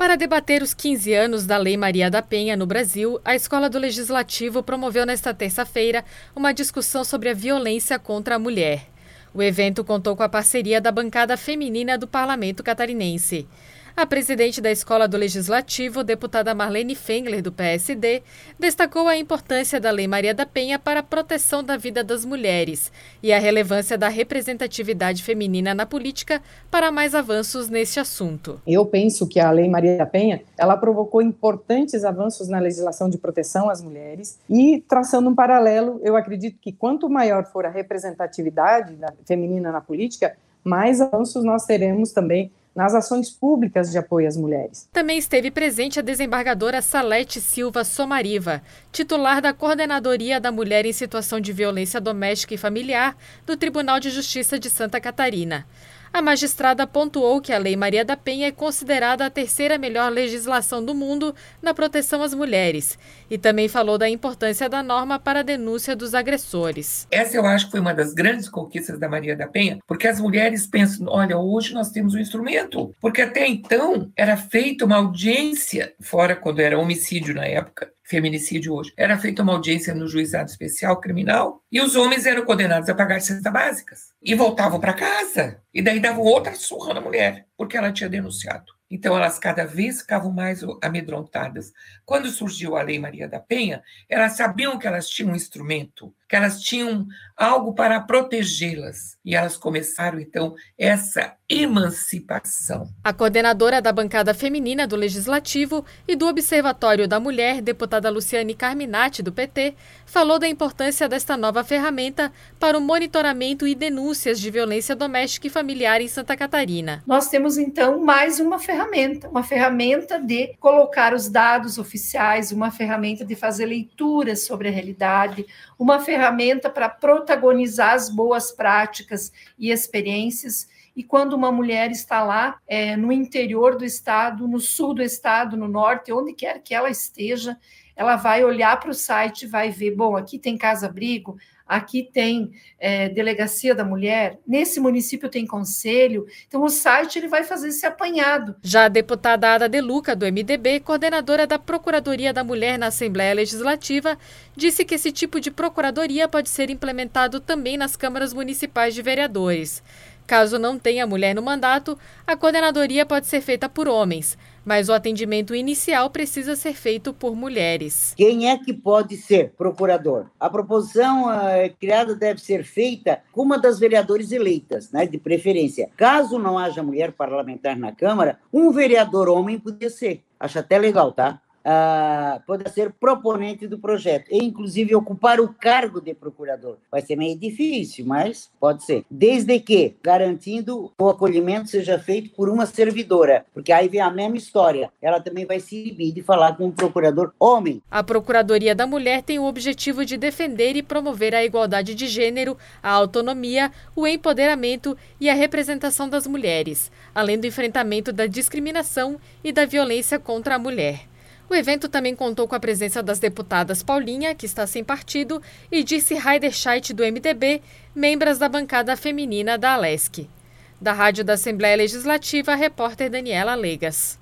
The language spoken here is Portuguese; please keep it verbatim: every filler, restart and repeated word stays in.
Para debater os quinze anos da Lei Maria da Penha no Brasil, a Escola do Legislativo promoveu nesta terça-feira uma discussão sobre a violência contra a mulher. O evento contou com a parceria da bancada feminina do Parlamento Catarinense. A presidente da Escola do Legislativo, deputada Marlene Fengler, do P S D, destacou a importância da Lei Maria da Penha para a proteção da vida das mulheres e a relevância da representatividade feminina na política para mais avanços neste assunto. Eu penso que a Lei Maria da Penha, ela provocou importantes avanços na legislação de proteção às mulheres e, traçando um paralelo, eu acredito que quanto maior for a representatividade feminina na política, mais avanços nós teremos também nas ações públicas de apoio às mulheres. Também esteve presente a desembargadora Salete Silva Somariva, titular da Coordenadoria da Mulher em Situação de Violência Doméstica e Familiar do Tribunal de Justiça de Santa Catarina. A magistrada pontuou que a Lei Maria da Penha é considerada a terceira melhor legislação do mundo na proteção às mulheres e também falou da importância da norma para a denúncia dos agressores. Essa eu acho que foi uma das grandes conquistas da Maria da Penha, porque as mulheres pensam, olha, hoje nós temos um instrumento, porque até então era feita uma audiência, fora quando era homicídio na época, feminicídio hoje, era feita uma audiência no juizado especial criminal e os homens eram condenados a pagar cestas básicas e voltavam para casa e daí davam outra surra na mulher porque ela tinha denunciado. Então elas cada vez ficavam mais amedrontadas. Quando surgiu a Lei Maria da Penha, elas sabiam que elas tinham um instrumento, que elas tinham algo para protegê-las. E elas começaram, então, essa emancipação. A coordenadora da bancada feminina do Legislativo e do Observatório da Mulher, deputada Luciane Carminati, do P T, falou da importância desta nova ferramenta para o monitoramento e denúncias de violência doméstica e familiar em Santa Catarina. Nós temos, então, mais uma ferramenta, uma ferramenta de colocar os dados oficiais, uma ferramenta de fazer leituras sobre a realidade, uma ferramenta para protagonizar as boas práticas e experiências. E quando uma mulher está lá, é, no interior do estado, no sul do estado, no norte, onde quer que ela esteja, ela vai olhar para o site e vai ver, bom, aqui tem casa-abrigo, aqui tem é, delegacia da mulher, nesse município tem conselho, então o site ele vai fazer esse apanhado. Já a deputada Ada De Luca, do M D B, coordenadora da Procuradoria da Mulher na Assembleia Legislativa, disse que esse tipo de procuradoria pode ser implementado também nas câmaras municipais de vereadores. Caso não tenha mulher no mandato, a coordenadoria pode ser feita por homens, mas o atendimento inicial precisa ser feito por mulheres. Quem é que pode ser procurador? A proposição uh, criada deve ser feita com uma das vereadoras eleitas, né, de preferência. Caso não haja mulher parlamentar na Câmara, um vereador homem podia ser. Acho até legal, tá? Uh, pode ser proponente do projeto e inclusive ocupar o cargo de procurador. Vai ser meio difícil, mas pode ser, desde que garantindo o acolhimento seja feito por uma servidora, porque aí vem a mesma história, ela também vai se inibir de falar com um procurador homem. A Procuradoria da Mulher tem o objetivo de defender e promover a igualdade de gênero, a autonomia, o empoderamento e a representação das mulheres, além do enfrentamento da discriminação e da violência contra a mulher. O evento também contou com a presença das deputadas Paulinha, que está sem partido, e Dirce Heiderscheit, do M D B, membros da bancada feminina da Alesc. Da Rádio da Assembleia Legislativa, a repórter Daniela Legas.